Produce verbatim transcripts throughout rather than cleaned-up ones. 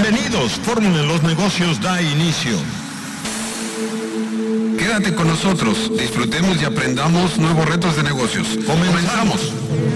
Bienvenidos, Fórmula en los Negocios da inicio. Quédate con nosotros, disfrutemos y aprendamos nuevos retos de negocios. Comenzamos.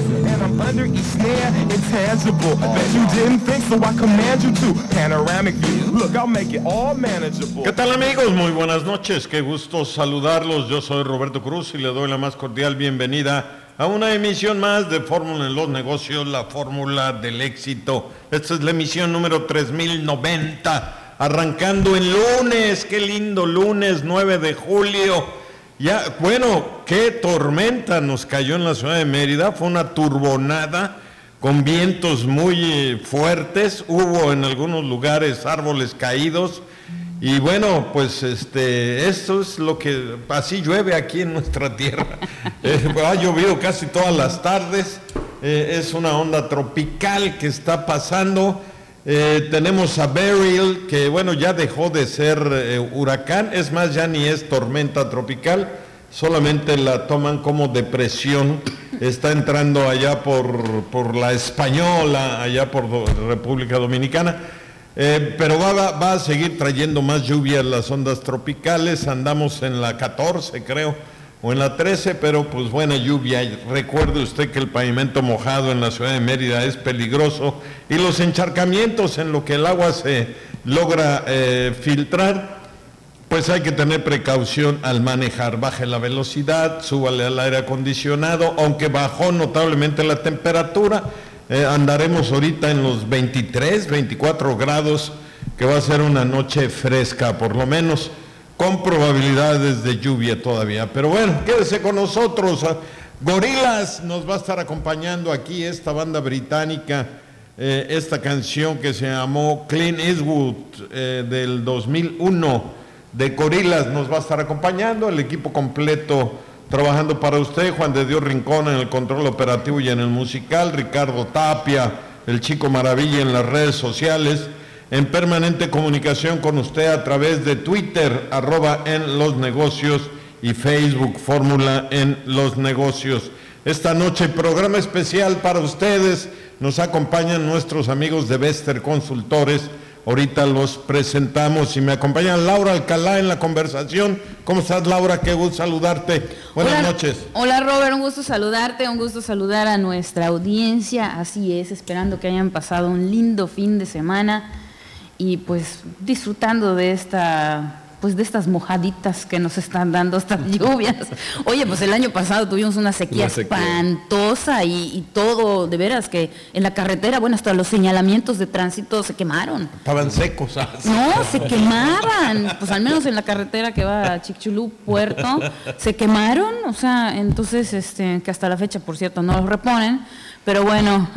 ¿Qué tal, amigos? Muy buenas noches, qué gusto saludarlos. Yo soy Roberto Cruz y le doy la más cordial bienvenida a una emisión más de Fórmula en los Negocios, la fórmula del éxito. Esta es la emisión número tres mil noventa, arrancando el lunes, qué lindo lunes, nueve de julio. Ya, bueno, qué tormenta nos cayó en la ciudad de Mérida, fue una turbonada con vientos muy fuertes, hubo en algunos lugares árboles caídos. Y bueno, pues este, esto es lo que, así llueve aquí en nuestra tierra. Eh, ha llovido casi todas las tardes, eh, es una onda tropical que está pasando. Eh, tenemos a Beryl, que bueno, ya dejó de ser eh, huracán, es más, ya ni es tormenta tropical, solamente la toman como depresión. Está entrando allá por, por la Española, allá por República Dominicana. Eh, pero va, va, va a seguir trayendo más lluvia las ondas tropicales. Andamos en la catorce, creo, o en la trece, pero pues buena lluvia. Recuerde usted que el pavimento mojado en la ciudad de Mérida es peligroso y los encharcamientos en lo que el agua se logra eh, filtrar, pues hay que tener precaución al manejar. Baje la velocidad, súbale al aire acondicionado, aunque bajó notablemente la temperatura. Eh, andaremos ahorita en los veintitrés, veinticuatro grados, que va a ser una noche fresca, por lo menos, con probabilidades de lluvia todavía. Pero bueno, quédese con nosotros. Gorillaz nos va a estar acompañando aquí, esta banda británica, eh, esta canción que se llamó Clint Eastwood, eh, del dos mil uno, de Gorillaz nos va a estar acompañando, el equipo completo trabajando para usted, Juan de Dios Rincón en el control operativo y en el musical, Ricardo Tapia, el Chico Maravilla en las redes sociales, en permanente comunicación con usted a través de Twitter, arroba en los negocios, y Facebook, Fórmula en los negocios. Esta noche, programa especial para ustedes, nos acompañan nuestros amigos de Bester Consultores. Ahorita los presentamos y me acompaña Laura Alcalá en la conversación. ¿Cómo estás, Laura? Qué gusto saludarte. Buenas hola, noches. Hola, Robert, un gusto saludarte, un gusto saludar a nuestra audiencia. Así es, esperando que hayan pasado un lindo fin de semana y pues disfrutando de esta... pues de estas mojaditas que nos están dando estas lluvias. Oye, pues el año pasado tuvimos una sequía, una sequía. espantosa y, y todo, de veras que en la carretera, bueno, hasta los señalamientos de tránsito se quemaron. Estaban secos. ¿Ah? No, se quemaban, pues al menos en la carretera que va a Chicxulub, Puerto, se quemaron, o sea, entonces, este, que hasta la fecha, por cierto, no los reponen. Pero bueno,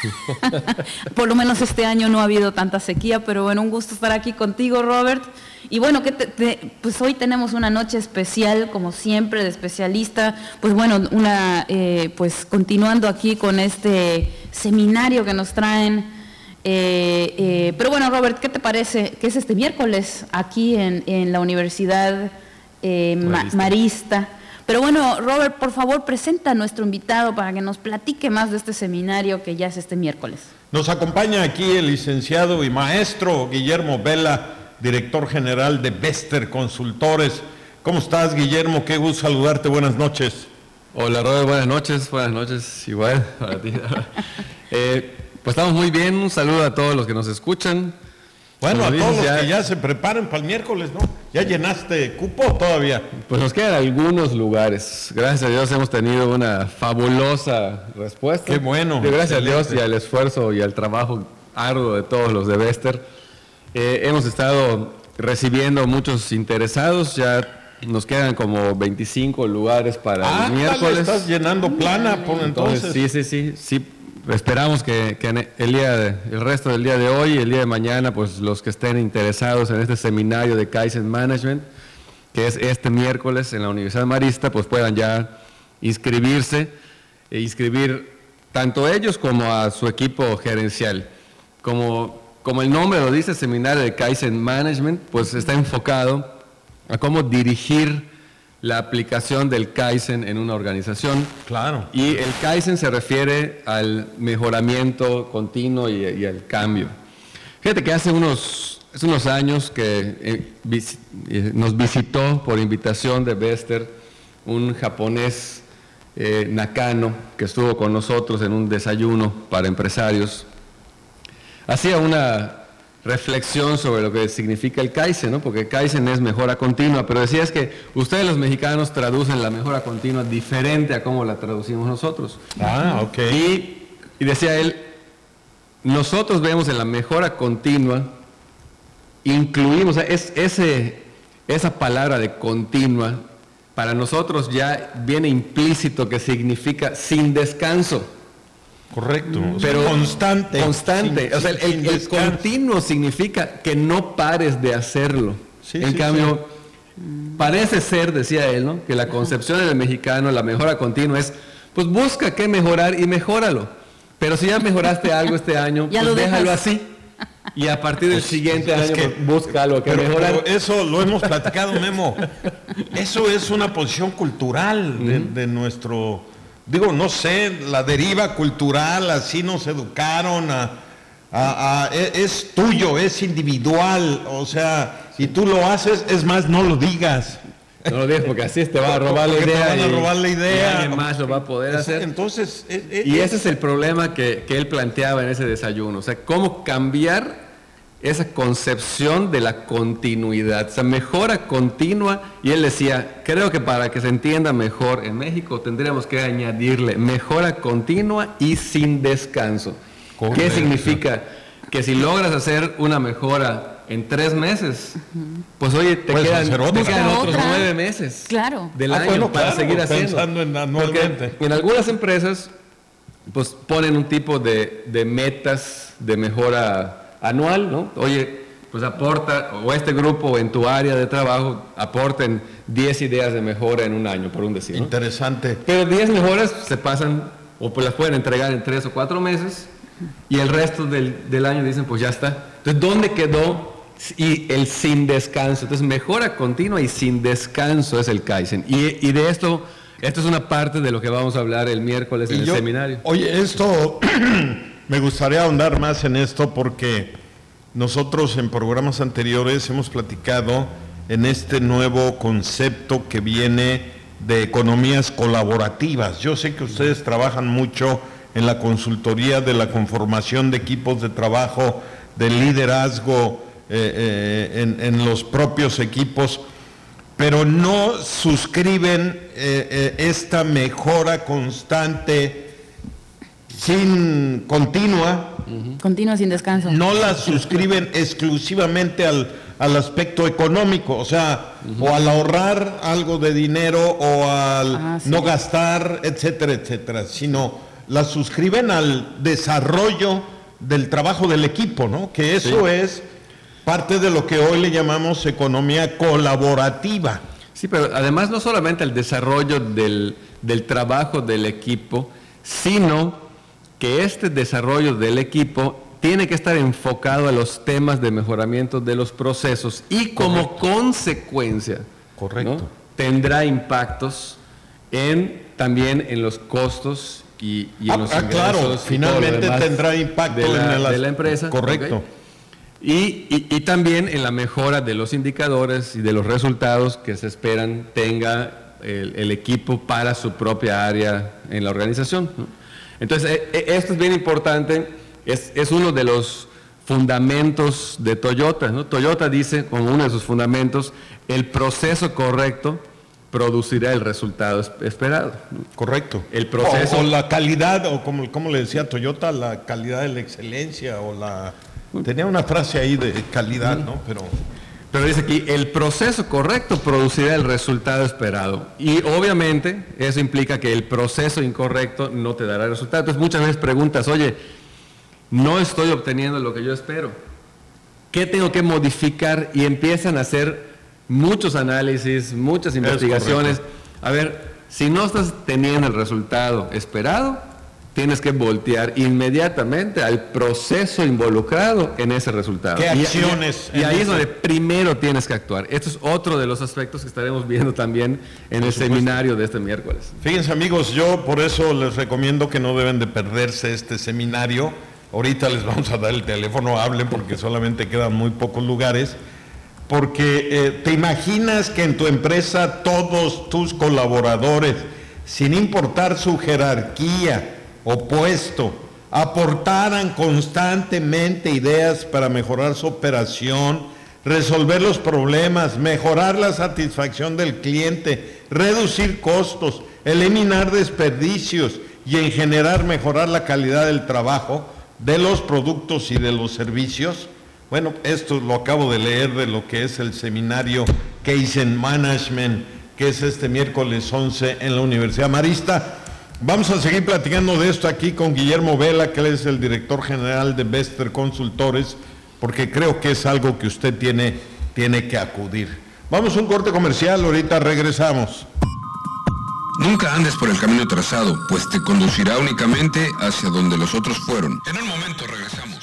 por lo menos este año no ha habido tanta sequía, pero bueno, un gusto estar aquí contigo, Robert. Y bueno, que te, te, pues hoy tenemos una noche especial, como siempre, de especialista. Pues bueno, una eh, pues continuando aquí con este seminario que nos traen. Eh, eh, pero bueno, Robert, ¿qué te parece? Que es este miércoles aquí en, en la Universidad eh, Marista. Marista. Pero bueno, Robert, por favor, presenta a nuestro invitado para que nos platique más de este seminario que ya es este miércoles. Nos acompaña aquí el licenciado y maestro Guillermo Vela, director general de Bester Consultores. ¿Cómo estás, Guillermo? Qué gusto saludarte. Buenas noches. Hola, Robert. Buenas noches. Buenas noches. Igual para ti. eh, pues estamos muy bien. Un saludo a todos los que nos escuchan. Bueno, a todos los ya, que ya se preparan para el miércoles, ¿no? ¿Ya llenaste cupo todavía? Pues nos quedan algunos lugares. Gracias a Dios hemos tenido una fabulosa respuesta. Qué bueno. Y gracias excelente. a Dios y al esfuerzo y al trabajo arduo de todos los de Bester. Eh, hemos estado recibiendo muchos interesados. Ya nos quedan como veinticinco lugares para ah, el miércoles. Estás llenando plana por entonces. entonces. Sí, sí, sí, sí. Esperamos que, que el día de, el resto del día de hoy y el día de mañana, pues los que estén interesados en este seminario de Kaizen Management, que es este miércoles en la Universidad Marista, pues puedan ya inscribirse e inscribir tanto ellos como a su equipo gerencial. Como, como el nombre lo dice, seminario de Kaizen Management, pues está enfocado a cómo dirigir la aplicación del Kaizen en una organización. Claro. Y el Kaizen se refiere al mejoramiento continuo y, y al cambio. Fíjate que hace unos, hace unos años que eh, vis, eh, nos visitó por invitación de Bester un japonés eh, Nakano que estuvo con nosotros en un desayuno para empresarios. Hacía una reflexión sobre lo que significa el Kaizen, ¿no? Porque Kaizen es mejora continua, pero decía es que ustedes los mexicanos traducen la mejora continua diferente a cómo la traducimos nosotros. Ah, ok. Y, y decía él, nosotros vemos en la mejora continua, incluimos, es, ese, esa palabra de continua, para nosotros ya viene implícito que significa sin descanso. Correcto, Pero o sea, constante. Constante, sin, o sea, el, sin el, el continuo significa que no pares de hacerlo. Sí, en sí, cambio, sí. parece ser, decía él, ¿no? Que la concepción del mexicano, la mejora continua es, pues busca qué mejorar y mejóralo. Pero si ya mejoraste algo este año, Ya pues lo déjalo dejas. así. Y a partir del Pues, siguiente es año, que- pues, busca algo que Pero, mejorar. pero eso lo hemos platicado, Memo. Eso es una posición cultural de, de nuestro, digo, no sé, la deriva cultural, así nos educaron, a, a- a- es, es tuyo, es individual, o sea, si tú lo haces, es más, no lo digas. No lo digas porque así te va a robar la Porque te idea. van a y- robar la idea. y alguien más lo va a poder hacer. Entonces, es- es- Y ese es el problema que, que él planteaba en ese desayuno. O sea, cómo cambiar esa concepción de la continuidad. O sea, mejora continua. Y él decía, creo que para que se entienda mejor en México tendríamos que añadirle mejora continua y sin descanso. Correcto. ¿Qué significa? Que si logras hacer una mejora en tres meses, pues oye, te Puedes quedan, hacer otra. te quedan otros Otra. nueve meses Claro. del Ah, año bueno, para claro, seguir haciendo. pensando en anualmente. Porque en algunas empresas pues ponen un tipo de, de metas de mejora anual, ¿no? Oye, pues aporta, o este grupo en tu área de trabajo aporten diez ideas de mejora en un año, por un decir, ¿no? interesante. Pero diez mejoras se pasan, o pues las pueden entregar en tres o cuatro meses, y el resto del, del año dicen, pues ya está. Entonces, ¿dónde quedó y el sin descanso? Entonces, mejora continua y sin descanso es el Kaizen. Y, y de esto, esto es una parte de lo que vamos a hablar el miércoles en Y el yo- seminario. Oye, esto, me gustaría ahondar más en esto porque nosotros en programas anteriores hemos platicado en este nuevo concepto que viene de economías colaborativas. Yo sé que ustedes trabajan mucho en la consultoría de la conformación de equipos de trabajo, del liderazgo eh, eh, en, en los propios equipos, pero no suscriben eh, eh, esta mejora constante, sin continua, Continua sin descanso. no la suscriben exclusivamente al, al aspecto económico, o sea, o al ahorrar algo de dinero o al Ah, sí. no gastar, etcétera, etcétera, sino la suscriben al desarrollo del trabajo del equipo, ¿no? Que eso es parte de lo que hoy le llamamos economía colaborativa. Sí, pero además no solamente el desarrollo del, del trabajo del equipo, sino que este desarrollo del equipo tiene que estar enfocado a los temas de mejoramiento de los procesos y como consecuencia, Correcto. ¿no? tendrá impactos en, también en los costos y, y en Ah, los ah, claro, ingresos y todo lo finalmente demás tendrá impacto de la, en el- de la empresa. Correcto. ¿ok? Y, y- y también en la mejora de los indicadores y de los resultados que se esperan tenga el, el equipo para su propia área en la organización, ¿no? Entonces, eh, eh, esto es bien importante, es, es uno de los fundamentos de Toyota, ¿no? Toyota dice, como uno de sus fundamentos, el proceso correcto producirá el resultado es- esperado, ¿no? Correcto. El proceso- O, o la calidad, o como, como le decía Toyota, la calidad de la excelencia, o la... Tenía una frase ahí de calidad, ¿no? Pero... Pero dice aquí, el proceso correcto producirá el resultado esperado. Y obviamente eso implica que el proceso incorrecto no te dará resultado. Entonces muchas veces preguntas, oye, no estoy obteniendo lo que yo espero. ¿Qué tengo que modificar? Y empiezan a hacer muchos análisis, muchas investigaciones. A ver, si no estás teniendo el resultado esperado, tienes que voltear inmediatamente al proceso involucrado en ese resultado. ¿Qué Y- y- acciones Y, en ahí es eso? donde primero tienes que actuar. Esto es otro de los aspectos que estaremos viendo también en el seminario de este miércoles. Fíjense amigos, yo por eso les recomiendo que no deben de perderse este seminario ahorita les vamos a dar el teléfono, hablen porque solamente quedan muy pocos lugares, porque eh, te imaginas que en tu empresa todos tus colaboradores, sin importar su jerarquía o puesto, aportaran constantemente ideas para mejorar su operación, resolver los problemas, mejorar la satisfacción del cliente, reducir costos, eliminar desperdicios y en general mejorar la calidad del trabajo, de los productos y de los servicios. Bueno, esto lo acabo de leer de lo que es el seminario Kaizen Management, que es este miércoles once en la Universidad Marista. Vamos a seguir platicando de esto aquí con Guillermo Vela, que él es el director general de Bester Consultores, porque creo que es algo que usted tiene, tiene que acudir. Vamos a un corte comercial, ahorita regresamos. Nunca andes por el camino trazado, pues te conducirá únicamente hacia donde los otros fueron. En un momento regresamos.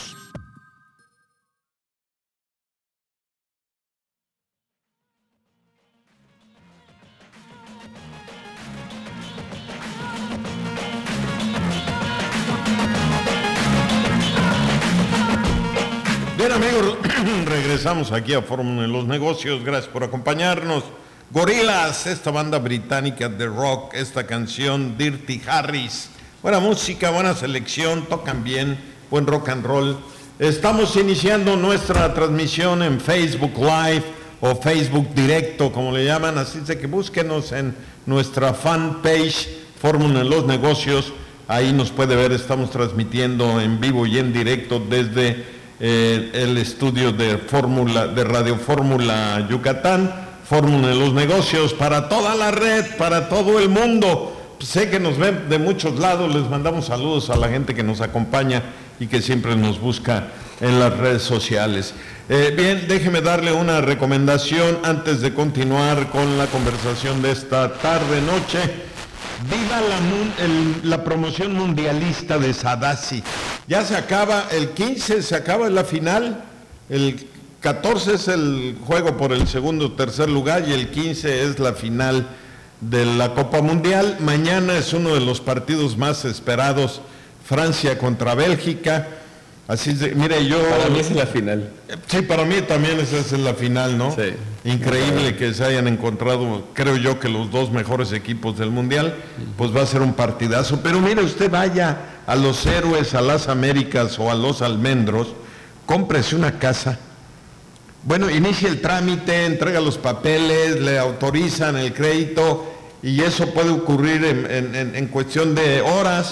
Bien, amigos, regresamos aquí a Fórmula en los Negocios. Gracias por acompañarnos. Gorillaz, esta banda británica de rock, esta canción Dirty Harris. Buena música, buena selección, tocan bien, buen rock and roll. Estamos iniciando nuestra transmisión en Facebook Live o Facebook Directo, como le llaman, así de que búsquenos en nuestra fanpage Fórmula en los Negocios. Ahí nos puede ver, estamos transmitiendo en vivo y en directo desde eh, el estudio de Fórmula, de Radio Fórmula Yucatán. Fórmula en los Negocios para toda la red, para todo el mundo. Sé que nos ven de muchos lados, les mandamos saludos a la gente que nos acompaña y que siempre nos busca en las redes sociales. Eh, bien, déjeme darle una recomendación antes de continuar con la conversación de esta tarde-noche. Viva la, el, la promoción mundialista de Sadasi. Ya se acaba, el quince se acaba la final, el catorce es el juego por el segundo o tercer lugar y el quince es la final de la Copa Mundial. Mañana es uno de los partidos más esperados, Francia contra Bélgica. Así de, mire, yo... Para mí es la final. Sí, para mí también esa es la final, ¿no? Sí. Increíble que se hayan encontrado, creo yo, que los dos mejores equipos del Mundial, pues va a ser un partidazo. Pero mire, usted vaya a los Héroes, a las Américas o a los Almendros, cómprese una casa. Bueno, inicia el trámite, entrega los papeles, le autorizan el crédito y eso puede ocurrir en, en, en cuestión de horas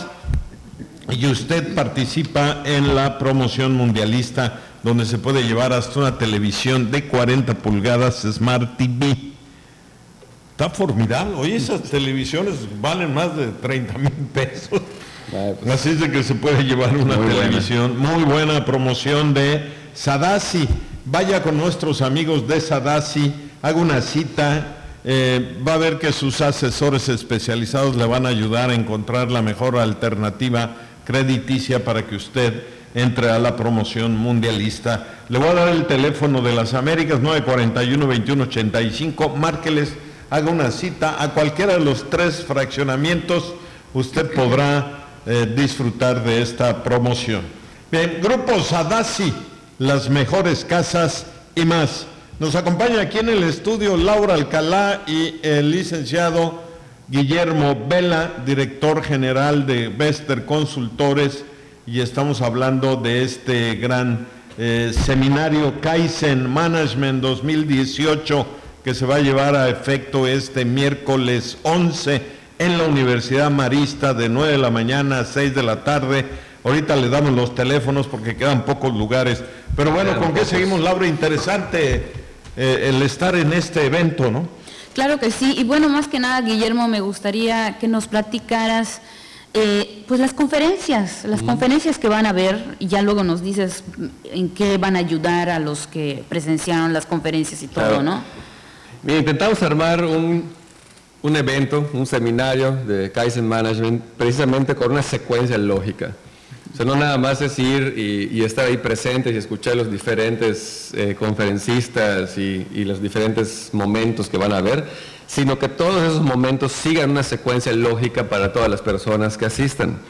y usted participa en la promoción mundialista donde se puede llevar hasta una televisión de cuarenta pulgadas Smart T V. Está formidable. Oye, esas televisiones valen más de treinta mil pesos. Así es de que se puede llevar una muy televisión. Buena. Muy buena promoción de Sadasi. Vaya con nuestros amigos de Sadasi, haga una cita, eh, va a ver que sus asesores especializados le van a ayudar a encontrar la mejor alternativa crediticia para que usted entre a la promoción mundialista. Le voy a dar el teléfono de las Américas, nueve cuatro uno, veintiuno ochenta y cinco, márqueles, haga una cita a cualquiera de los tres fraccionamientos, usted podrá eh, disfrutar de esta promoción. Bien, Grupo Sadasi, las mejores casas y más. Nos acompaña aquí en el estudio Laura Alcalá y el licenciado Guillermo Vela, director general de Bester Consultores, y estamos hablando de este gran eh, seminario Kaizen Management dos mil dieciocho que se va a llevar a efecto este miércoles once en la Universidad Marista de nueve de la mañana a seis de la tarde. Ahorita le damos los teléfonos porque quedan pocos lugares. Pero bueno, ¿con qué seguimos, Laura? Interesante eh, el estar en este evento, ¿no? Claro que sí. Y bueno, más que nada, Guillermo, me gustaría que nos platicaras eh, pues las conferencias, las mm. conferencias que van a haber, y ya luego nos dices en qué van a ayudar a los que presenciaron las conferencias y todo, claro. ¿no? Bien, intentamos armar un, un evento, un seminario de Kaizen Management, precisamente con una secuencia lógica. O sea, no nada más es ir y, y estar ahí presentes y escuchar los diferentes eh, conferencistas y, y los diferentes momentos que van a haber, sino que todos esos momentos sigan una secuencia lógica para todas las personas que asistan.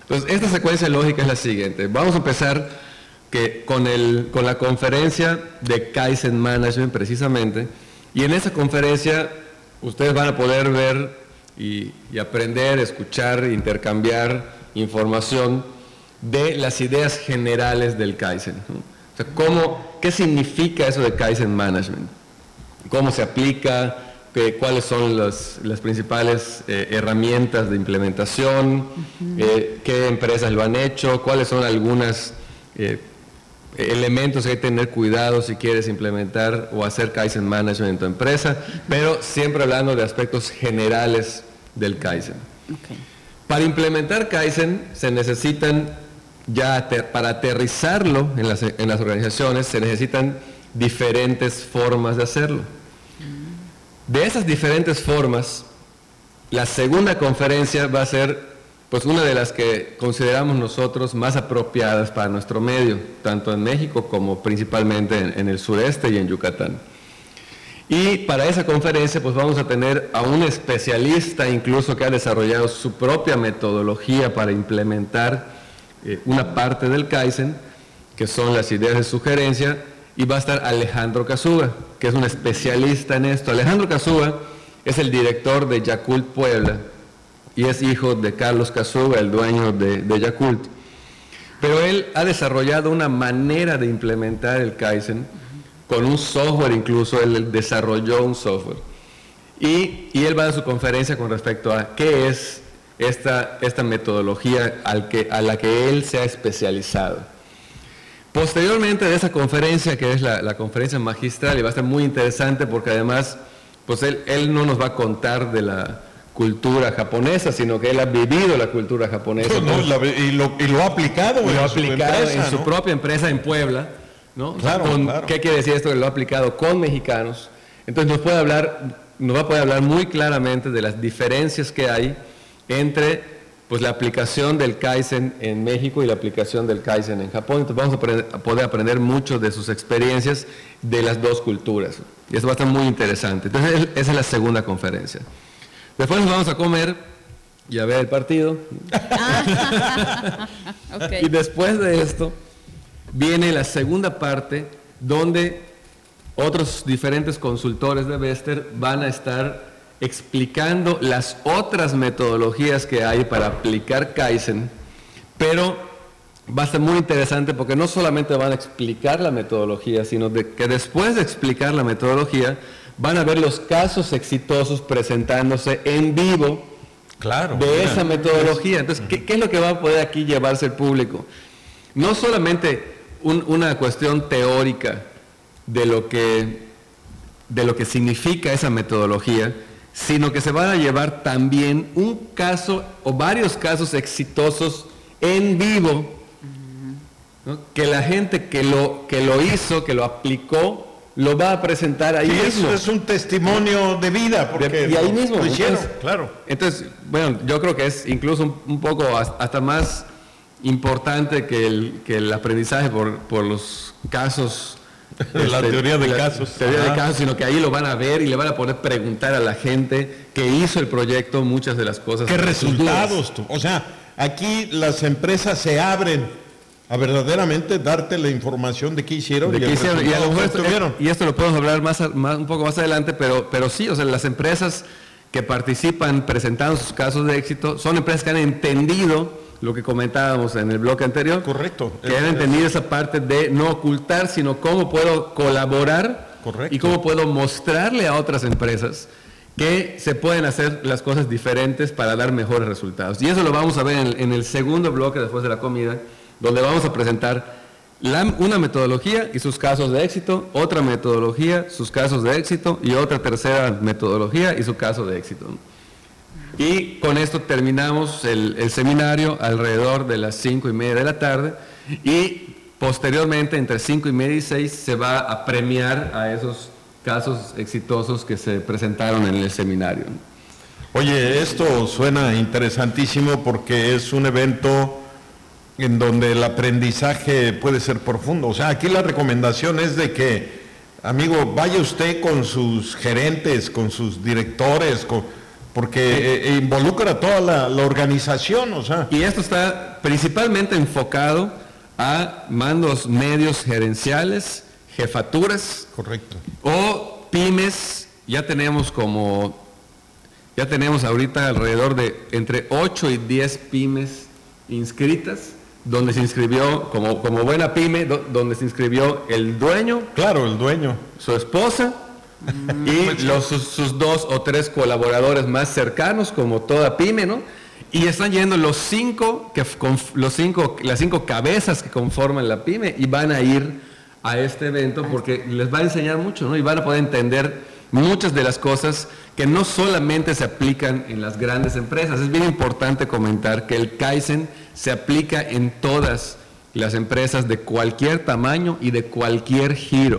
Entonces, esta secuencia lógica es la siguiente. Vamos a empezar que con, el, con la conferencia de Kaizen Management, precisamente, y en esa conferencia ustedes van a poder ver y, y aprender, escuchar, intercambiar información de las ideas generales del Kaizen, ¿no? O sea, ¿cómo, ¿qué significa eso de Kaizen Management? ¿Cómo se aplica? ¿Qué, ¿Cuáles son los, las principales eh, herramientas de implementación? Uh-huh. eh, ¿Qué empresas lo han hecho? ¿Cuáles son algunos eh, elementos que hay que tener cuidado si quieres implementar o hacer Kaizen Management en tu empresa? Pero siempre hablando de aspectos generales del Kaizen. Okay. Para implementar Kaizen se necesitan, ya ater, para aterrizarlo en las, en las organizaciones, se necesitan diferentes formas de hacerlo. De esas diferentes formas, la segunda conferencia va a ser pues una de las que consideramos nosotros más apropiadas para nuestro medio, tanto en México como principalmente en, en el sureste y en Yucatán. Y para esa conferencia pues vamos a tener a un especialista incluso que ha desarrollado su propia metodología para implementar eh, una parte del Kaizen, que son las ideas de sugerencia, y va a estar Alejandro Casuga, que es un especialista en esto. Alejandro Casuga es el director de Yakult Puebla y es hijo de Carlos Casuga, el dueño de, de Yakult. Pero él ha desarrollado una manera de implementar el Kaizen con un software, incluso él desarrolló un software. Y, y él va a dar su conferencia con respecto a qué es esta, esta metodología al que, a la que él se ha especializado. Posteriormente de esa conferencia, que es la, la conferencia magistral, y va a estar muy interesante porque además, pues él, él no nos va a contar de la cultura japonesa, sino que él ha vivido la cultura japonesa. No, no, la, y, lo, y lo ha aplicado, y en, lo ha su aplicado empresa, en su ¿no? propia empresa en Puebla, ¿no? Claro, con, claro. ¿Qué quiere decir esto? Que lo ha aplicado con mexicanos. Entonces nos puede hablar, nos va a poder hablar muy claramente de las diferencias que hay entre pues la aplicación del Kaizen en México y la aplicación del Kaizen en Japón. Entonces vamos a, aprender, a poder aprender mucho de sus experiencias de las dos culturas. Y eso va a estar muy interesante. Entonces esa es la segunda conferencia. Después nos vamos a comer y a ver el partido. Okay. Y después de esto viene la segunda parte donde otros diferentes consultores de Bester van a estar explicando las otras metodologías que hay para aplicar Kaizen, pero va a ser muy interesante porque no solamente van a explicar la metodología, sino de que después de explicar la metodología van a ver los casos exitosos presentándose en vivo, claro, de mira, esa metodología. Entonces, ¿qué, ¿qué es lo que va a poder aquí llevarse el público? No solamente un, una cuestión teórica de lo que, de lo que significa esa metodología, sino que se van a llevar también un caso o varios casos exitosos en vivo, ¿no? Que la gente que lo, que lo hizo, que lo aplicó, lo va a presentar ahí sí, mismo. Eso es un testimonio de vida, porque de, y ahí mismo lo hicieron, entonces, claro. Entonces, bueno, yo creo que es incluso un, un poco hasta más importante que el, que el aprendizaje por, por los casos. La este, teoría de la casos. Teoría de casos, sino que ahí lo van a ver y le van a poder preguntar a la gente que hizo el proyecto muchas de las cosas. ¿Qué resultados tú? O sea, aquí las empresas se abren a verdaderamente darte la información de qué hicieron de y, qué hicieron, y a lo mejor esto, tuvieron. Y esto lo podemos hablar más, más un poco más adelante, pero, pero sí, o sea, las empresas que participan presentando sus casos de éxito son empresas que han entendido lo que comentábamos en el bloque anterior. Correcto. Que han entendido esa parte de no ocultar, sino cómo puedo colaborar. Correcto. Y cómo puedo mostrarle a otras empresas que se pueden hacer las cosas diferentes para dar mejores resultados. Y eso lo vamos a ver en el, en el segundo bloque después de la comida, donde vamos a presentar la, una metodología y sus casos de éxito, otra metodología, sus casos de éxito y otra tercera metodología y su caso de éxito. Y con esto terminamos el, el seminario alrededor de las cinco y media de la tarde y posteriormente entre cinco y media y seis se va a premiar a esos casos exitosos que se presentaron en el seminario. Oye, esto suena interesantísimo porque es un evento en donde el aprendizaje puede ser profundo. O sea, aquí la recomendación es de que, amigo, vaya usted con sus gerentes, con sus directores, con... porque eh, eh, involucra a toda la, la organización, o sea. Y esto está principalmente enfocado a mandos medios gerenciales, jefaturas. Correcto. O pymes. Ya tenemos como, ya tenemos ahorita alrededor de entre ocho y diez pymes inscritas, donde se inscribió, como, como buena pyme, do, donde se inscribió el dueño. Claro, el dueño. Su esposa y los, sus, sus dos o tres colaboradores más cercanos, como toda pyme, ¿no? Y están yendo los cinco, que, con, los cinco, las cinco cabezas que conforman la pyme y van a ir a este evento porque les va a enseñar mucho, ¿no? Y van a poder entender muchas de las cosas que no solamente se aplican en las grandes empresas. Es bien importante comentar que el Kaizen se aplica en todas las empresas de cualquier tamaño y de cualquier giro.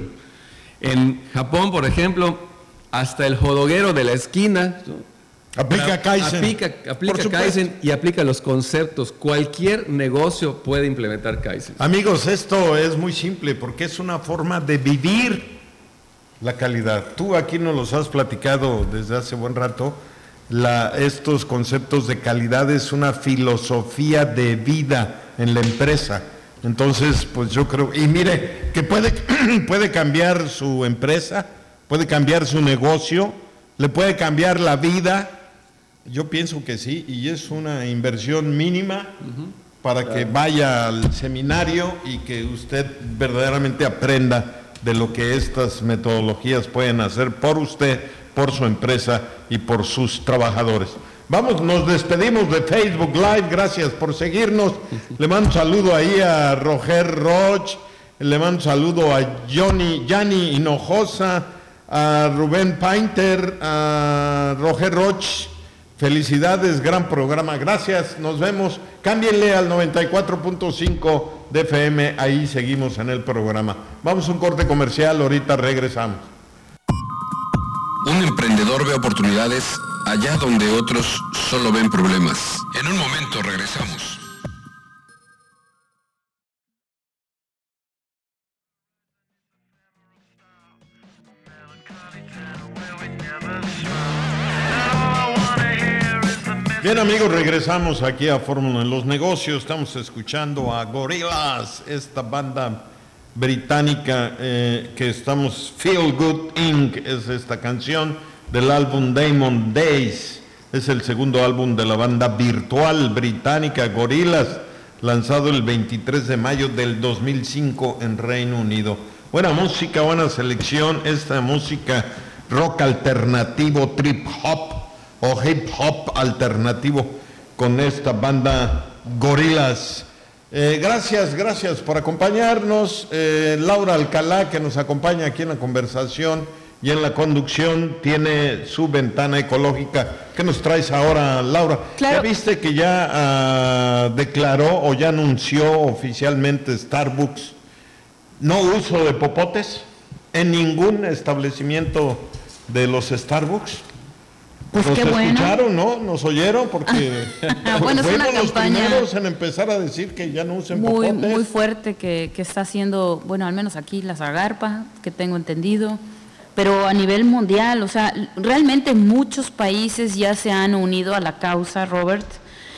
En Japón, por ejemplo, hasta el jodoguero de la esquina, ¿no? Aplica Kaizen. Aplica, aplica Kaizen y aplica los conceptos. Cualquier negocio puede implementar Kaizen. Amigos, esto es muy simple porque es una forma de vivir la calidad. Tú aquí nos los has platicado desde hace buen rato. La, estos conceptos de calidad es una filosofía de vida en la empresa. Entonces, pues yo creo, y mire, que puede, puede cambiar su empresa, puede cambiar su negocio, le puede cambiar la vida. Yo pienso que sí, y es una inversión mínima uh-huh. para claro. que vaya al seminario y que usted verdaderamente aprenda de lo que estas metodologías pueden hacer por usted, por su empresa y por sus trabajadores. Vamos, nos despedimos de Facebook Live, gracias por seguirnos. Le mando un saludo ahí a Roger Roch, le mando un saludo a Johnny, Gianni Hinojosa, a Rubén Painter, a Roger Roch. Felicidades, gran programa, gracias, nos vemos. Cámbienle al noventa y cuatro punto cinco de F M, ahí seguimos en el programa. Vamos a un corte comercial, ahorita regresamos. Un emprendedor ve oportunidades allá donde otros solo ven problemas. En un momento regresamos. Bien amigos, regresamos aquí a Fórmula en los Negocios. Estamos escuchando a Gorillaz, esta banda británica eh, que estamos, Feel Good incorporated es esta canción del álbum Diamond Days. Es el segundo álbum de la banda virtual británica Gorillaz, lanzado el veintitrés de mayo del dos mil cinco en Reino Unido. Buena música, buena selección, esta música rock alternativo, trip hop o hip hop alternativo con esta banda Gorillaz. Eh, gracias, gracias por acompañarnos. Eh, Laura Alcalá, que nos acompaña aquí en la conversación y en la conducción, tiene su ventana ecológica. ¿Qué nos traes ahora, Laura? Claro. ¿Ya viste que ya uh, declaró o ya anunció oficialmente Starbucks no uso de popotes en ningún establecimiento de los Starbucks? Pues nos qué bueno. escucharon, ¿no? Nos oyeron porque bueno, es una fuimos los campaña primeros en empezar a decir que ya no usen muy, popotes. muy fuerte que, que está haciendo, bueno, al menos aquí la Zagarpa, que tengo entendido, pero a nivel mundial, o sea, realmente muchos países ya se han unido a la causa, Robert,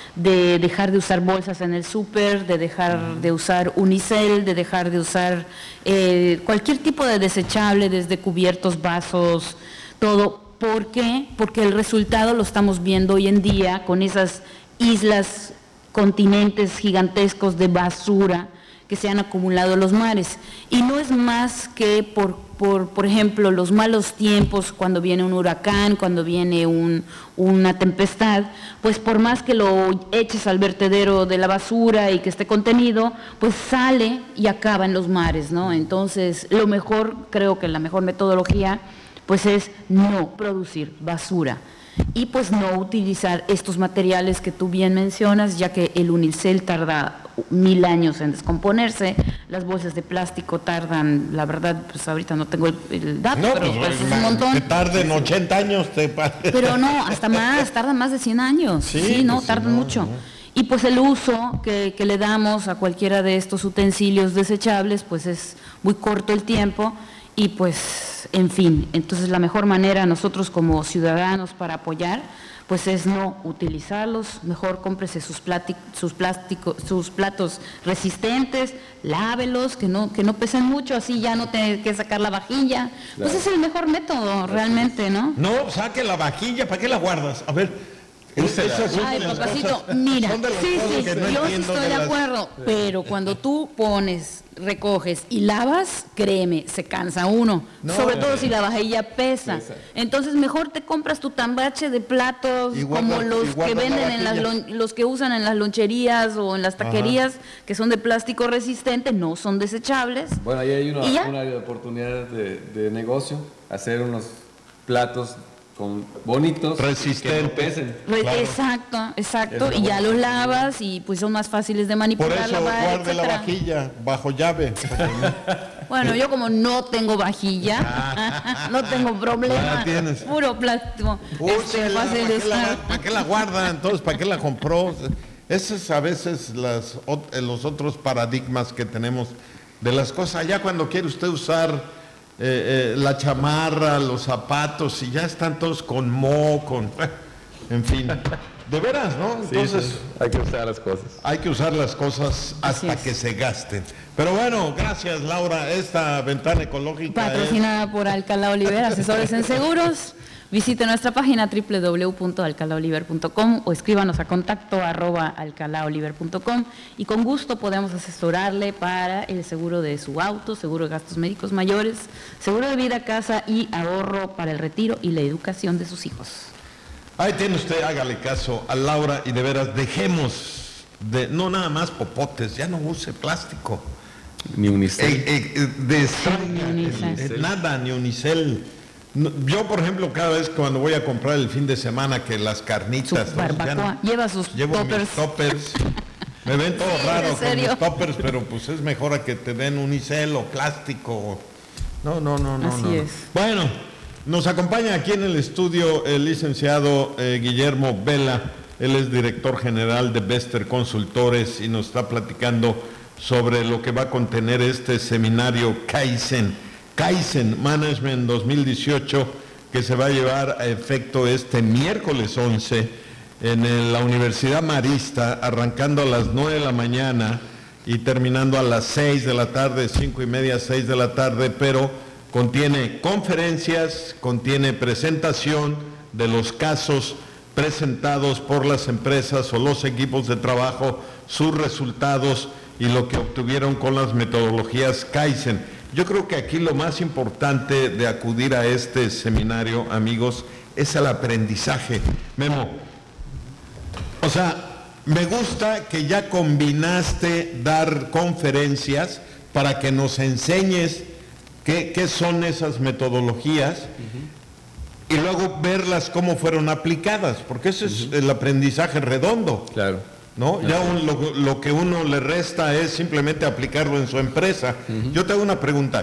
de dejar de usar bolsas en el súper, de dejar de usar unicel, de dejar de usar eh, cualquier tipo de desechable, desde cubiertos, vasos, todo. ¿Por qué? Porque el resultado lo estamos viendo hoy en día con esas islas, continentes gigantescos de basura que se han acumulado en los mares. Y no es más que por, por, por ejemplo, los malos tiempos, cuando viene un huracán, cuando viene un, una tempestad, pues por más que lo eches al vertedero de la basura y que esté contenido, pues sale y acaba en los mares, ¿no? Entonces, lo mejor, creo que la mejor metodología pues es no producir basura y pues no utilizar estos materiales que tú bien mencionas, ya que el unicel tarda mil años en descomponerse, las bolsas de plástico tardan, la verdad, pues ahorita no tengo el, el dato, no, pero pues, pues, es un montón. Que tarden ochenta años. Te pero no, hasta más, tardan más de cien años, sí, sí no, pues, tardan no, mucho. No. Y pues el uso que, que le damos a cualquiera de estos utensilios desechables, pues es muy corto el tiempo. Y pues, en fin, entonces la mejor manera nosotros como ciudadanos para apoyar, pues es no utilizarlos. Mejor cómprese sus, plati- sus, plástico, sus platos resistentes, lávelos, que no, que no pesen mucho, así ya no tiene que sacar la vajilla. Claro. Pues es el mejor método realmente, ¿no? No, saque la vajilla, ¿para qué la guardas? A ver. Esas son Ay, papacito, cosas, mira, sí, sí, no yo sí estoy de, de acuerdo, las... pero cuando tú pones, recoges y lavas, créeme, se cansa uno, no, sobre todo si la vajilla pesa. pesa. Entonces mejor te compras tu tambache de platos igual, como los que venden en las los que usan en las loncherías o en las taquerías. Ajá. Que son de plástico resistente, no son desechables. Bueno, ahí hay una, una área de oportunidad de, de negocio, hacer unos platos con bonitos, resistentes. Que no Re- claro. Exacto, exacto. Y ya los lavas y pues son más fáciles de manipular. Por eso lavar, guarde la vajilla bajo llave. Bueno, yo como no tengo vajilla, no tengo problema. Puro plástico. Este, fácil ¿Para, qué la, ¿Para qué la guarda? Entonces, ¿para qué la compró? Esos es a veces las, los otros paradigmas que tenemos de las cosas. Ya cuando quiere usted usar Eh, eh, la chamarra, los zapatos, y ya están todos con moho, con... En fin, de veras, ¿no? Entonces, sí, sí. Hay que usar las cosas. Hay que usar las cosas hasta que se gasten. Pero bueno, gracias, Laura. Esta ventana ecológica patrocinada es... por Alcalá Oliver, asesores en seguros. Visite nuestra página doble u doble u doble u punto alcalá oliver punto com o escríbanos a contacto arroba alcalá oliver punto com y con gusto podemos asesorarle para el seguro de su auto, seguro de gastos médicos mayores, seguro de vida, casa y ahorro para el retiro y la educación de sus hijos. Ahí tiene usted, hágale caso a Laura y de veras dejemos de, no nada más popotes, ya no use plástico. Ni unicel. Eh, eh, de estrella, ni unicel. Eh, nada, ni unicel. Yo, por ejemplo, cada vez cuando voy a comprar el fin de semana que las carnitas... Su barbacoa, no, lleva sus llevo toppers. Mis toppers. Me ven todo sí, raro con mis toppers, pero pues es mejor a que te den unicel o plástico. No, no, no, no. Así no. es. Bueno, nos acompaña aquí en el estudio el licenciado eh, Guillermo Vela. Él es director general de Bester Consultores y nos está platicando sobre lo que va a contener este seminario Kaizen. Kaizen Management dos mil dieciocho, que se va a llevar a efecto este miércoles once en el, la Universidad Marista, arrancando a las nueve de la mañana y terminando a las seis de la tarde, cinco y media, seis de la tarde, pero contiene conferencias, contiene presentación de los casos presentados por las empresas o los equipos de trabajo, sus resultados y lo que obtuvieron con las metodologías Kaizen. Yo creo que aquí lo más importante de acudir a este seminario, amigos, es el aprendizaje. Memo, o sea, me gusta que ya combinaste dar conferencias para que nos enseñes qué, qué son esas metodologías uh-huh. y luego verlas cómo fueron aplicadas, porque ese uh-huh. es el aprendizaje redondo. Claro. ¿No? Ya un, lo, lo que uno le resta es simplemente aplicarlo en su empresa. Uh-huh. Yo te hago una pregunta.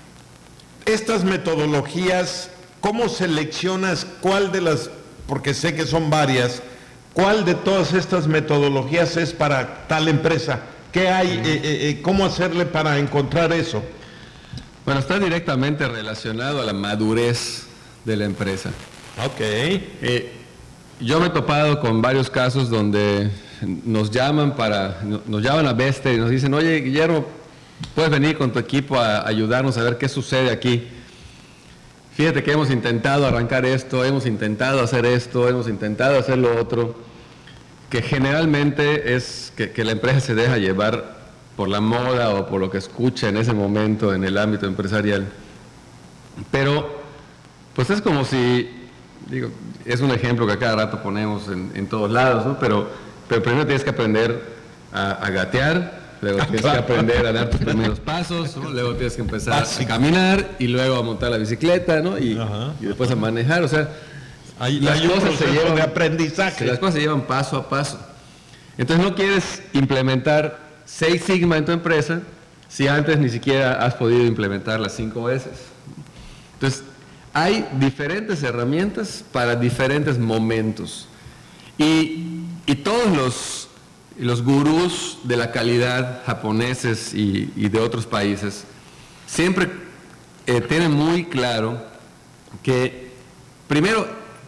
Estas metodologías, ¿cómo seleccionas cuál de las, porque sé que son varias, cuál de todas estas metodologías es para tal empresa? ¿Qué hay? Uh-huh. eh, eh, ¿Cómo hacerle para encontrar eso? Bueno, está directamente relacionado a la madurez de la empresa. Ok. Eh, yo me he topado con varios casos donde nos llaman para, nos llaman a Bester y nos dicen, oye, Guillermo, puedes venir con tu equipo a ayudarnos a ver qué sucede aquí. Fíjate que hemos intentado arrancar esto, hemos intentado hacer esto, hemos intentado hacer lo otro, que generalmente es que, que la empresa se deja llevar por la moda o por lo que escucha en ese momento en el ámbito empresarial. Pero, pues es como si, digo, es un ejemplo que a cada rato ponemos en, en todos lados, ¿no? Pero Pero primero tienes que aprender a, a gatear, luego tienes que aprender a dar tus primeros pasos, ¿no? Luego tienes que empezar Básico. a caminar y luego a montar la bicicleta, ¿no? Y, y después a manejar, o sea, hay, las hay cosas se llevan de aprendizaje. Las cosas se llevan paso a paso. Entonces no quieres implementar Six Sigma en tu empresa si antes ni siquiera has podido implementarla cinco veces. Entonces hay diferentes herramientas para diferentes momentos. Y Y todos los, los gurús de la calidad japoneses y, y de otros países siempre eh, tienen muy claro que primero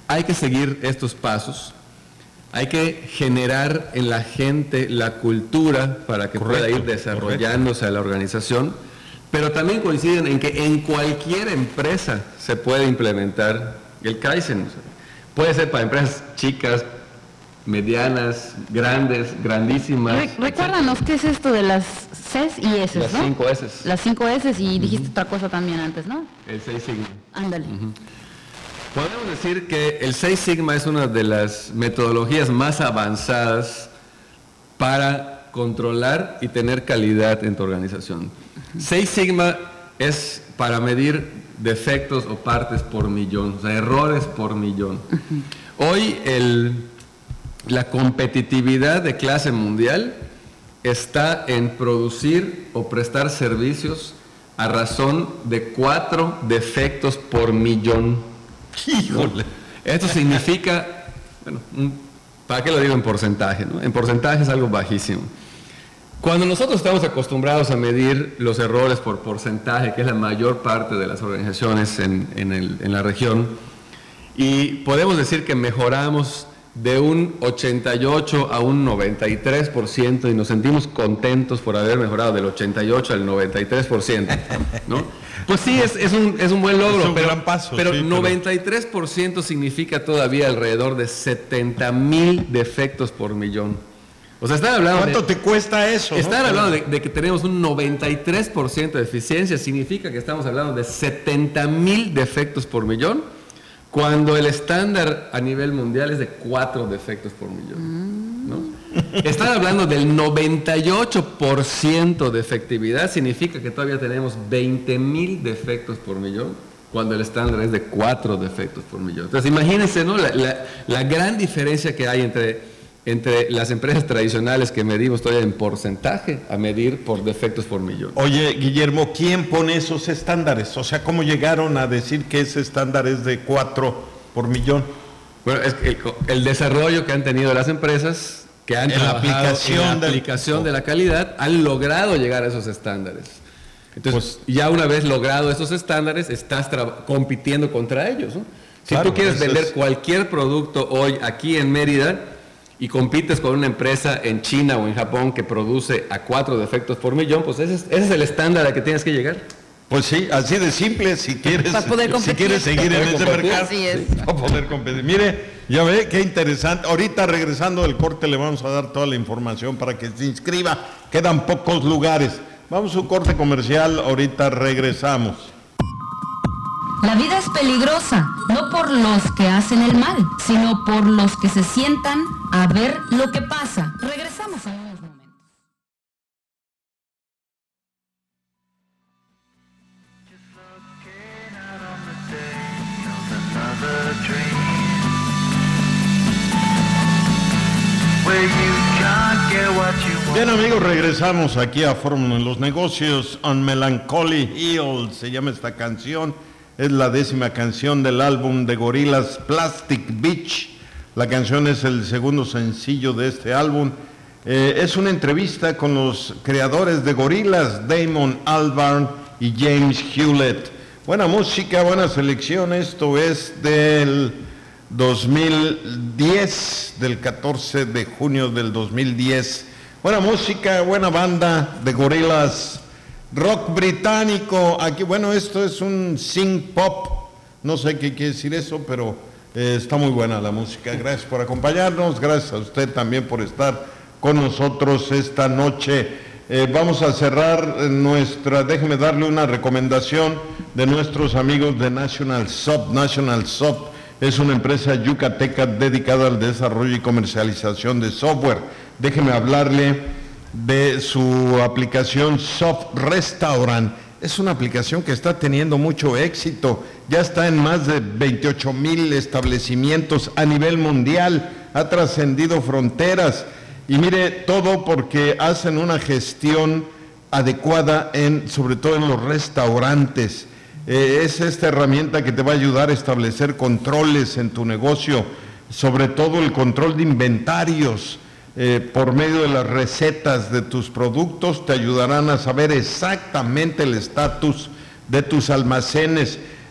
hay que seguir estos pasos, hay que generar en la gente la cultura para que correcto, pueda ir desarrollándose correcto. A la organización, pero también coinciden en que en cualquier empresa se puede implementar el Kaizen. Puede ser para empresas chicas, medianas, grandes, grandísimas. Re- recuérdanos qué es esto de las C S y S, las ¿no? cinco S. Las cinco S y dijiste uh-huh. otra cosa también antes, ¿no? El seis Sigma. Ándale. Uh-huh. Podemos decir que el seis Sigma es una de las metodologías más avanzadas para controlar y tener calidad en tu organización. Uh-huh. seis Sigma es para medir defectos o partes por millón, o sea, errores por millón. Uh-huh. Hoy el, la competitividad de clase mundial está en producir o prestar servicios a razón de cuatro defectos por millón. ¡Híjole! Esto significa, bueno, ¿para qué lo digo en porcentaje? ¿no? En porcentaje es algo bajísimo. Cuando nosotros estamos acostumbrados a medir los errores por porcentaje, que es la mayor parte de las organizaciones en, en, el, en la región, y podemos decir que mejoramos de un ochenta y ocho a un noventa y tres por ciento y nos sentimos contentos por haber mejorado del ochenta y ocho al noventa y tres por ciento, ¿no? Pues sí, es, es, un, es un buen logro, es un pero, gran paso, pero sí, noventa y tres por ciento significa todavía alrededor de setenta mil defectos por millón. O sea, están hablando ¿Cuánto de, te cuesta eso? Están ¿no? hablando de, de que tenemos un noventa y tres por ciento de eficiencia, significa que estamos hablando de setenta mil defectos por millón, cuando el estándar a nivel mundial es de cuatro defectos por millón, ¿no? Están hablando del noventa y ocho por ciento de efectividad, significa que todavía tenemos veinte mil defectos por millón, cuando el estándar es de cuatro defectos por millón. Entonces imagínense, ¿no? la, la, la gran diferencia que hay entre, entre las empresas tradicionales que medimos todavía en porcentaje a medir por defectos por millón. Oye, Guillermo, ¿quién pone esos estándares? O sea, ¿cómo llegaron a decir que ese estándar es de cuatro por millón? Bueno, es el, el desarrollo que han tenido las empresas que han en trabajado la aplicación, en la del... aplicación de la calidad, han logrado llegar a esos estándares. Entonces, pues, ya una vez logrado esos estándares, estás tra- compitiendo contra ellos, ¿no? Si claro, tú quieres vender es... cualquier producto hoy aquí en Mérida y compites con una empresa en China o en Japón que produce a cuatro defectos por millón, pues ese es, ese es el estándar al que tienes que llegar. Pues sí, así de simple, si quieres, si quieres seguir en ese mercado, así es. para poder competir. Mire, ya ve, qué interesante. Ahorita regresando del corte le vamos a dar toda la información para que se inscriba. Quedan pocos lugares. Vamos a un corte comercial, ahorita regresamos. La vida es peligrosa, no por los que hacen el mal, sino por los que se sientan a ver lo que pasa. Regresamos a unos momentos. Bien amigos, regresamos aquí a Fórmula en los Negocios. On Melancholy Hill se llama esta canción. Es la décima canción del álbum de Gorillaz, Plastic Beach. La canción es el segundo sencillo de este álbum. Eh, es una entrevista con los creadores de Gorillaz, Damon Albarn y James Hewlett. Buena música, buena selección. Esto es del dos mil diez, del catorce de junio del dos mil diez. Buena música, buena banda de Gorillaz, rock británico. Aquí, bueno, esto es un synth pop, no sé qué quiere decir eso, pero eh, está muy buena la música. Gracias por acompañarnos, gracias a usted también por estar con nosotros esta noche. Eh, vamos a cerrar nuestra, déjeme darle una recomendación de nuestros amigos de National Soft. National Soft es una empresa yucateca dedicada al desarrollo y comercialización de software. Déjeme hablarle de su aplicación Soft Restaurant. Es una aplicación que está teniendo mucho éxito. Ya está en más de veintiocho mil establecimientos a nivel mundial. Ha trascendido fronteras. Y mire, todo porque hacen una gestión adecuada, en, sobre todo en los restaurantes. Eh, es esta herramienta que te va a ayudar a establecer controles en tu negocio, sobre todo el control de inventarios. Eh, por medio de las recetas de tus productos te ayudarán a saber exactamente el estatus de tus almacenes.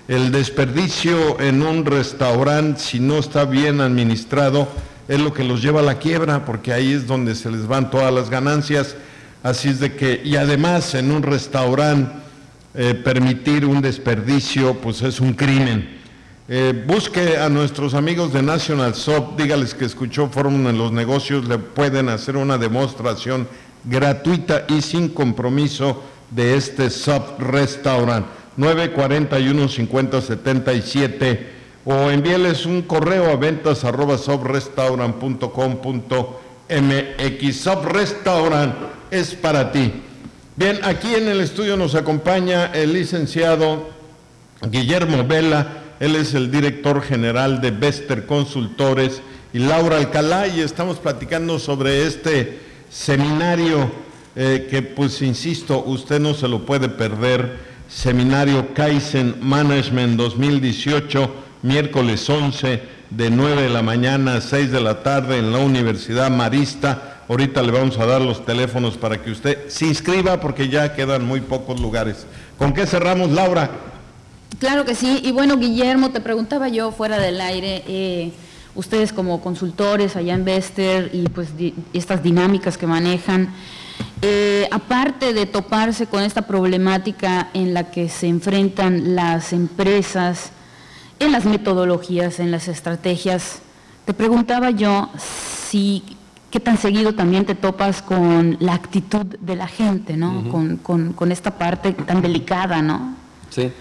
El desperdicio en un restaurante, si no está bien administrado, es lo que los lleva a la quiebra, porque ahí es donde se les van todas las ganancias. Así es de que, y además en un restaurante eh, permitir un desperdicio, pues es un crimen. Eh, busque a nuestros amigos de National Soap, dígales que escuchó Fórmula en los Negocios, le pueden hacer una demostración gratuita y sin compromiso de este Soap Restaurant. nueve cuarenta y uno, cincuenta, setenta y siete, o envíeles un correo a ventas arroba soprestaurant punto com punto m x. Soap Restaurant es para ti. Bien, aquí en el estudio nos acompaña el licenciado Guillermo Vela. Él es el director general de Bester Consultores, y Laura Alcalá, y estamos platicando sobre este seminario eh, que, pues insisto, usted no se lo puede perder. Seminario Kaizen Management dos mil dieciocho, miércoles once, de nueve de la mañana a seis de la tarde en la Universidad Marista. Ahorita le vamos a dar los teléfonos para que usted se inscriba, porque ya quedan muy pocos lugares. ¿Con qué cerramos, Laura? Claro que sí, y bueno, Guillermo, te preguntaba yo fuera del aire, eh, ustedes como consultores allá en Bester y pues di, estas dinámicas que manejan, eh, aparte de toparse con esta problemática en la que se enfrentan las empresas, en las metodologías, en las estrategias, te preguntaba yo si qué tan seguido también te topas con la actitud de la gente, ¿no? Uh-huh. con, con, con esta parte tan delicada, ¿no? Sí.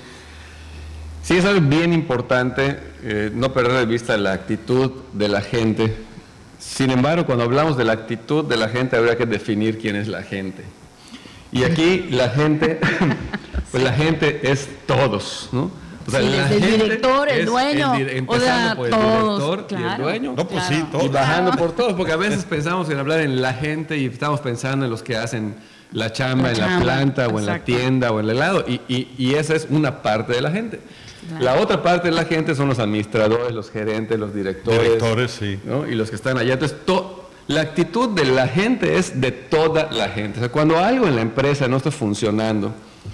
Sí, es algo bien importante, eh, no perder de vista la actitud de la gente. Sin embargo, cuando hablamos de la actitud de la gente, habría que definir quién es la gente. Y aquí la gente, pues la gente es todos, ¿no? O sea, sí, desde el director, el dueño, el, empezando o sea, por el todos, director claro, y el dueño, no, pues claro, sí, todos. Y bajando claro. por todos, porque a veces pensamos en hablar en la gente y estamos pensando en los que hacen la chamba la en chamba, la planta o en exacto. la tienda o en el helado, y, y, y esa es una parte de la gente. Claro. La otra parte de la gente son los administradores, los gerentes, los directores, directores sí. ¿no? Y los que están allá. Entonces, to, la actitud de la gente es de toda la gente. O sea, cuando algo en la empresa no está funcionando,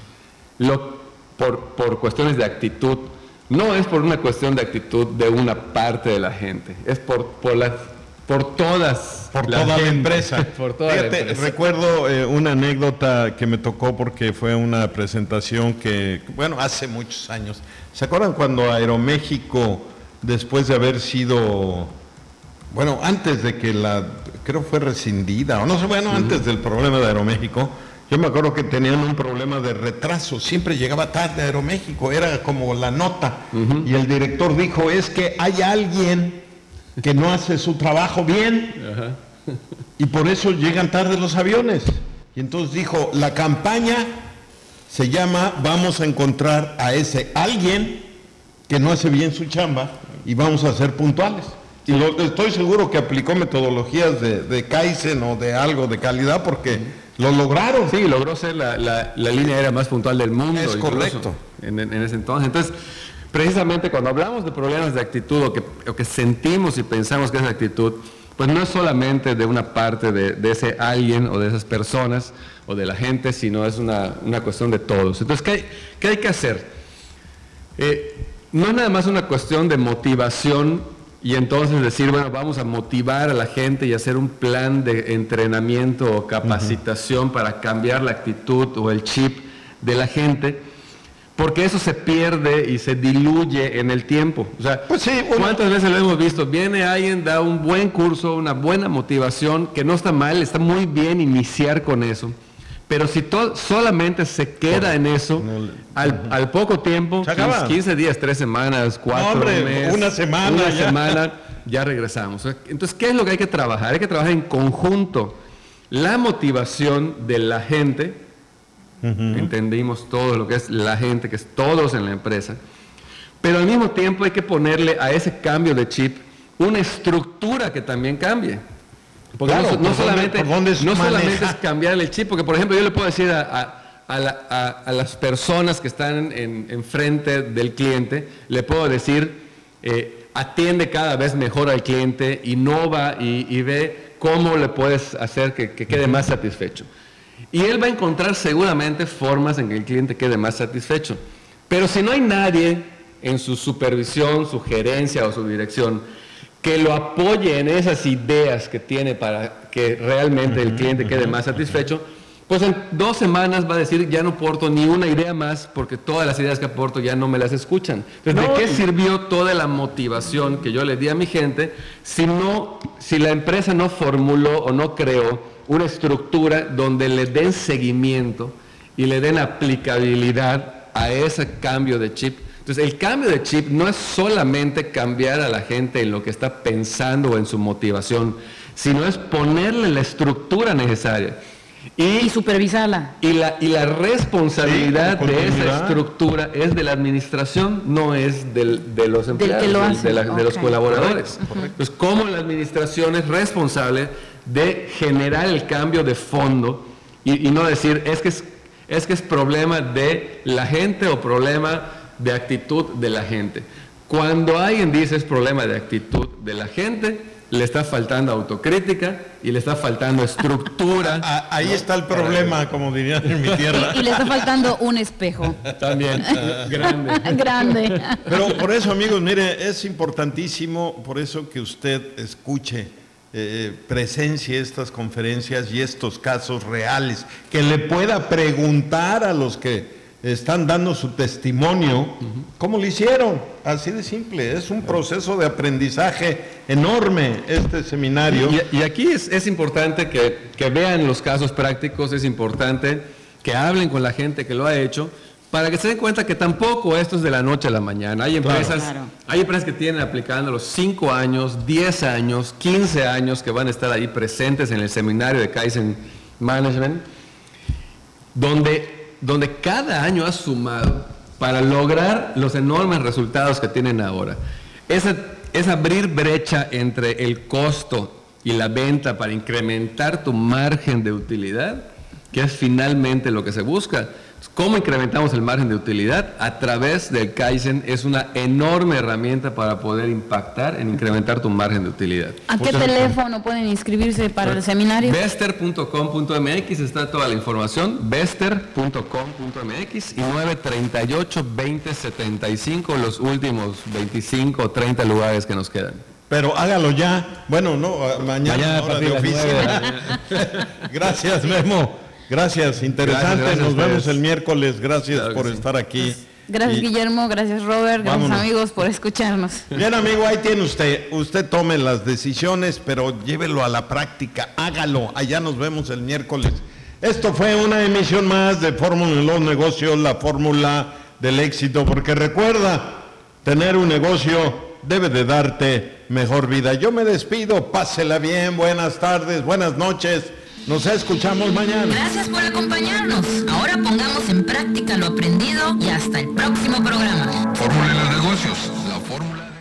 lo, por, por cuestiones de actitud, no es por una cuestión de actitud de una parte de la gente, es por, por, las, por todas por la toda gente, la empresa. por toda Fíjate, la empresa. Recuerdo eh, una anécdota que me tocó porque fue una presentación que, bueno, hace muchos años. ¿Se acuerdan cuando Aeroméxico, después de haber sido, bueno, antes de que la, creo fue rescindida, o no sé, bueno, uh-huh. antes del problema de Aeroméxico, yo me acuerdo que tenían un problema de retraso, siempre llegaba tarde a Aeroméxico, era como la nota, uh-huh. y el director dijo, es que hay alguien que no hace su trabajo bien, uh-huh. y por eso llegan tarde los aviones. Y entonces dijo, la campaña se llama, vamos a encontrar a ese alguien que no hace bien su chamba y vamos a ser puntuales. Y lo, estoy seguro que aplicó metodologías de, de Kaizen o de algo de calidad porque lo lograron. Sí, logró ser la, la, la línea aérea más puntual del mundo. Es correcto. En, en ese entonces. Entonces, precisamente cuando hablamos de problemas de actitud o que, o que sentimos y pensamos que es actitud, pues no es solamente de una parte de, de ese alguien o de esas personas o de la gente, sino es una, una cuestión de todos. Entonces, ¿qué hay, qué hay que hacer? Eh, no es nada más una cuestión de motivación y entonces decir, bueno, vamos a motivar a la gente y hacer un plan de entrenamiento o capacitación uh-huh. para cambiar la actitud o el chip de la gente, porque eso se pierde y se diluye en el tiempo. O sea, pues sí, una... ¿cuántas veces lo hemos visto? Viene alguien, da un buen curso, una buena motivación, que no está mal, está muy bien iniciar con eso, pero si to- solamente se queda Por... en eso, no, al, uh-huh. al poco tiempo, quince días, tres semanas, cuatro no, hombre, meses, una semana, una ya. semana, ya regresamos. Entonces, ¿qué es lo que hay que trabajar? Hay que trabajar en conjunto la motivación de la gente. Uh-huh. Entendimos todo lo que es la gente, que es todos en la empresa, pero al mismo tiempo hay que ponerle a ese cambio de chip una estructura que también cambie, porque claro, no, no, solamente, dónde, no solamente es cambiar el chip, porque por ejemplo yo le puedo decir a, a, a, la, a, a las personas que están en, en frente del cliente, le puedo decir eh, atiende cada vez mejor al cliente, innova y, y ve cómo le puedes hacer que, que quede más satisfecho. Y él va a encontrar seguramente formas en que el cliente quede más satisfecho. Pero si no hay nadie en su supervisión, su gerencia o su dirección, que lo apoye en esas ideas que tiene para que realmente el cliente quede más satisfecho, pues en dos semanas va a decir, ya no aporto ni una idea más porque todas las ideas que aporto ya no me las escuchan. Entonces, ¿de qué sirvió toda la motivación que yo le di a mi gente si, no, si la empresa no formuló o no creó una estructura donde le den seguimiento y le den aplicabilidad a ese cambio de chip? Entonces, el cambio de chip no es solamente cambiar a la gente en lo que está pensando o en su motivación, sino es ponerle la estructura necesaria. Y, y supervisarla. Y la, y la responsabilidad sí, de esa estructura es de la administración, no es del, de los empleados, del que lo de, hace. de, la, okay. de los colaboradores. Correcto, correcto. Entonces, ¿cómo la administración es responsable de generar el cambio de fondo y, y no decir, es que es, es que es problema de la gente o problema de actitud de la gente? Cuando alguien dice es problema de actitud de la gente, le está faltando autocrítica y le está faltando estructura. Ah, ahí está el problema, como dirían en mi tierra. Y le está faltando un espejo. También, grande. Grande. Pero por eso, amigos, mire, es importantísimo, por eso que usted escuche, eh, presencie estas conferencias y estos casos reales, que le pueda preguntar a los que están dando su testimonio, uh-huh. ¿cómo lo hicieron? Así de simple, es un proceso de aprendizaje enorme este seminario. Y, y aquí es, es importante que, que vean los casos prácticos, es importante que hablen con la gente que lo ha hecho, para que se den cuenta que tampoco esto es de la noche a la mañana. Hay empresas, claro, claro. hay empresas que tienen aplicando los cinco años, diez años, quince años que van a estar ahí presentes en el seminario de Kaizen Management, donde donde cada año ha sumado para lograr los enormes resultados que tienen ahora. Es, es abrir brecha entre el costo y la venta para incrementar tu margen de utilidad, que es finalmente lo que se busca. ¿Cómo incrementamos el margen de utilidad? A través del Kaizen es una enorme herramienta para poder impactar en incrementar tu margen de utilidad. ¿A qué Muchas teléfono gracias. pueden inscribirse para el seminario? Bester punto com punto m x está toda la información, bester punto com punto m x y nueve treinta y ocho, veinte setenta y cinco, los últimos veinticinco o treinta lugares que nos quedan. Pero hágalo ya. Bueno, no, mañana, mañana hora de oficina. Gracias, Memo. Gracias, interesante. Gracias, gracias, nos vemos el miércoles. Gracias claro por sí. estar aquí. Gracias, y Guillermo. Gracias, Robert. Vámonos. Gracias, amigos, por escucharnos. Bien, amigo, ahí tiene usted. Usted tome las decisiones, pero llévelo a la práctica. Hágalo. Allá nos vemos el miércoles. Esto fue una emisión más de Fórmula en los Negocios, la fórmula del éxito. Porque recuerda, tener un negocio debe de darte mejor vida. Yo me despido. Pásela bien. Buenas tardes, buenas noches. Nos escuchamos mañana. Gracias por acompañarnos. Ahora pongamos en práctica lo aprendido y hasta el próximo programa. Fórmula de los negocios, la fórmula.